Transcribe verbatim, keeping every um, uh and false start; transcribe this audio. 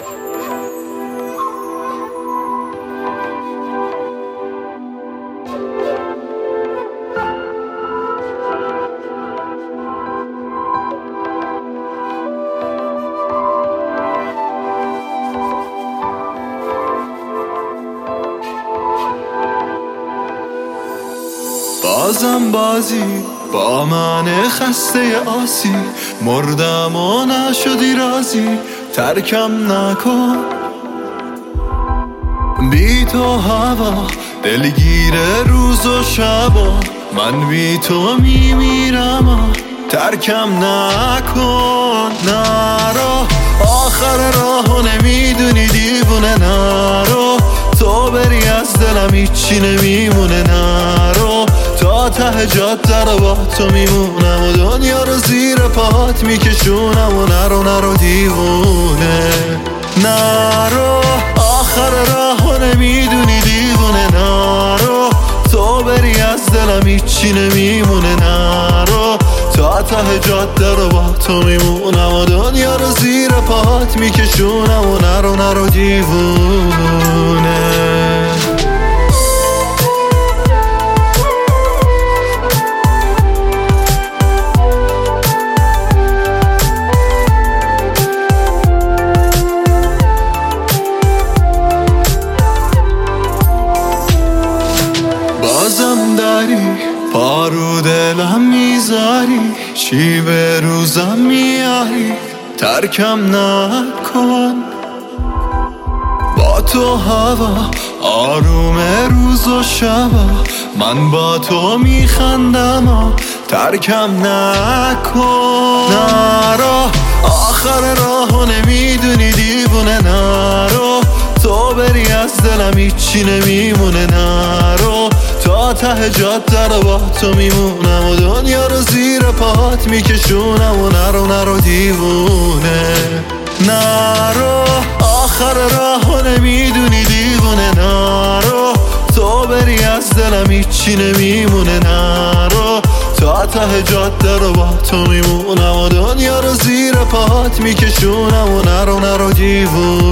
بازم بازی با من خسته آسی، مردم و نشدی رازی، ترکم نکن. بی تو هوا دلگیر روز و شبا، من بی تو میمیرم، ترکم نکن. نرو آخر راهو نمیدونی دیوونه، نرو تو بری از دلم هیچی نمیمونه. نرو تا ته جاده رو با تو میمونم و دنیا رو زیر پاهات میکشونم. و نرو نرو دیوونه، نرو آخر راهو نمیدونی دیوونه. نرو تو بری از دلم هیچی نمیمونه. نرو تا ته جاده رو با تو میمونم و دنیا رو زیر پاهات میکشونم. و نرو نرو دیوونه. بازم داری پارو دلم میذاری، چی به روزم میاری، ترکم نکن. با تو هوا آروم روز و شبا، من با تو میخندم، ترکم نکن. نرو آخر راهو نمیدونی دیوونه، نرو تو بری از دلم هیچی نمیمونه. نرو تا ته جاده رو با تو میمونم و دنیا رو زیر پاهات میکشونم. و نرو نرو دیوونه، نرو آخر راهو نمیدونی دیوونه. نرو تو بری از دلم هیچی نمیمونه. نرو تا ته جاده رو با تو میمونم و دنیا رو زیر پاهات میکشونم. و نرو نرو دیوونه.